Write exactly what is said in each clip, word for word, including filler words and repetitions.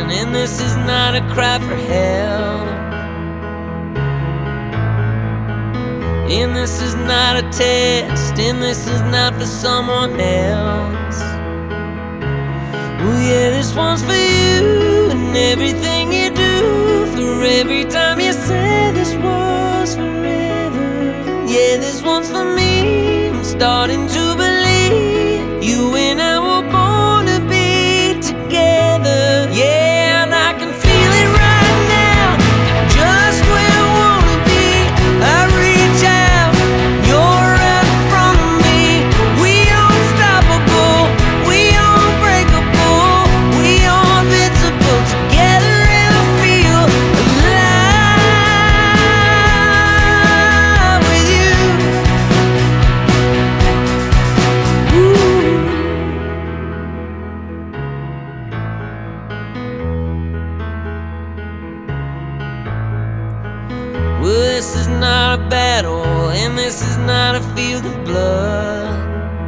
and this is not a cry for help. And this is not a test, and this is not for someone else. Oh yeah, this one's for you and everything you do. For every time you say this was forever. Yeah, this one's for me. I'm starting to believe you and I were born to be together. Yeah, and I can feel it right now, just where I wanna be. I reach out, you're right in front of me. We unstoppable, we unbreakable, we invincible. Together and I feel alive with you. Ooh. Well, this is not a battle, and this is not a field of blood.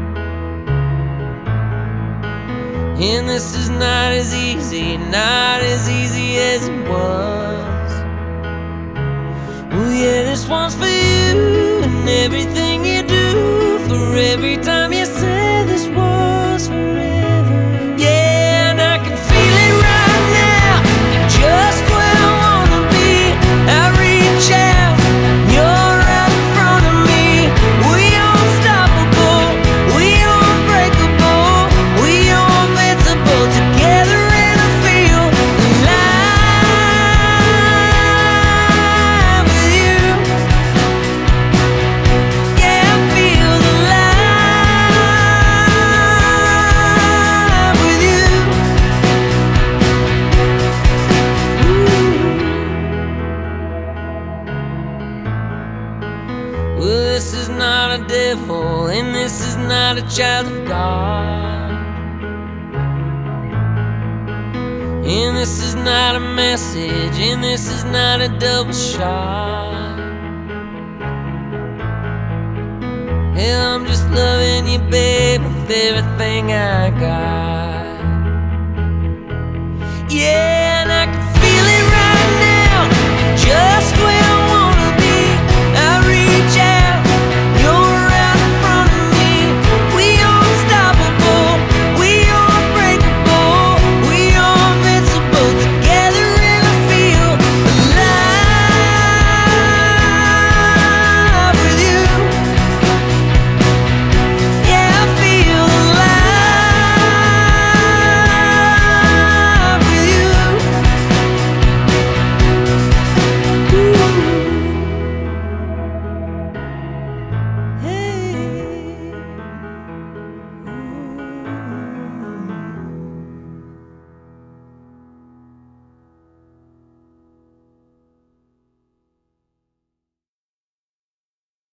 And this is not as easy, not as easy as it was. Oh yeah, this one's for you and everything you do. For every time you say this was forever. Yeah, and I can feel it right now, just where I wanna be. I reach out, you're right in front of me. We unstoppable, we unbreakable, we invincible. Together and I feel alive with you. Yeah, I feel alive with you. Ooh. Well, this is not a devil, and this is not a child of God. And this is not a message, and this is not a double shot. Hell, I'm just loving you, babe, with everything I got. Yeah.